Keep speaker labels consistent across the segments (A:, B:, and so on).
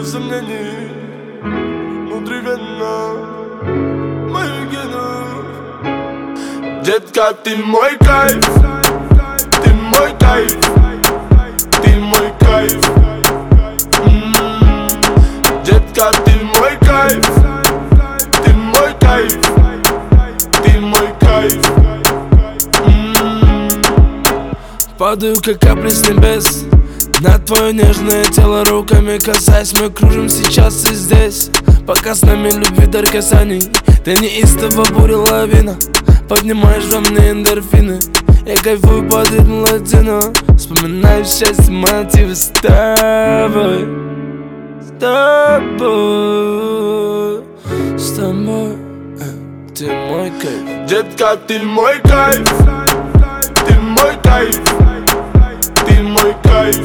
A: сомнений внутривенно моих генов. Детка, ты мой кайф, ты мой кайф, ты мой кайф. Детка, ты мой кайф, ты мой кайф, ты мой кайф.
B: Падаю, как капли с небес на твое нежное тело, руками касаясь. Мы кружим сейчас и здесь, пока с нами любви дар касаний. Ты неистово буря лавина, поднимаешь во мне эндорфины. Я кайфую под ритм латино, вспоминаю счастье, мотивы с тобой. С тобой, с тобой, ты мой кайф.
A: Детка, ты мой кайф, ты мой кайф, ты мой кайф.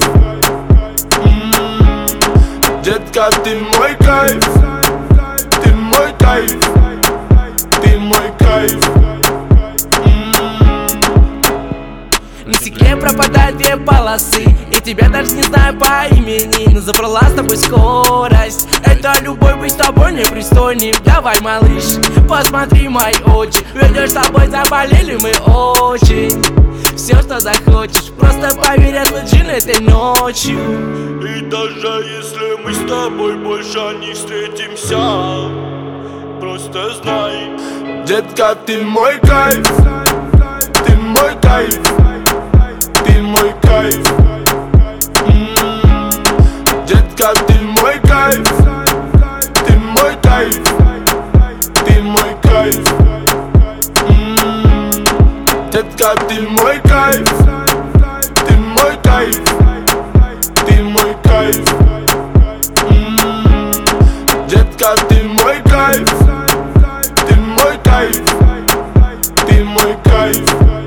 A: Детка, ты мой кайф, ты мой кайф, ты мой кайф.
C: На стекле пропадают две полосы, и тебя даже не знаю по имени, но забрала с тобой скорость. Это любовь, быть с тобой непристойным. Давай, малыш, посмотри мои очи, ведь с тобой заболели мы очень. Все, что захочешь, просто поверь, отложи этой ночью.
A: И даже если мы с тобой больше не встретимся, просто знай, детка, ты мой кайф, ты мой кайф, ты мой кайф. Детка, ты мой кайф, ты мой кайф, ты мой кайф. Детка, ты мой кайф, ты мой кайф, ты мой кайф. Детка, ты мой кайф, ты мой кайф, ты мой кайф.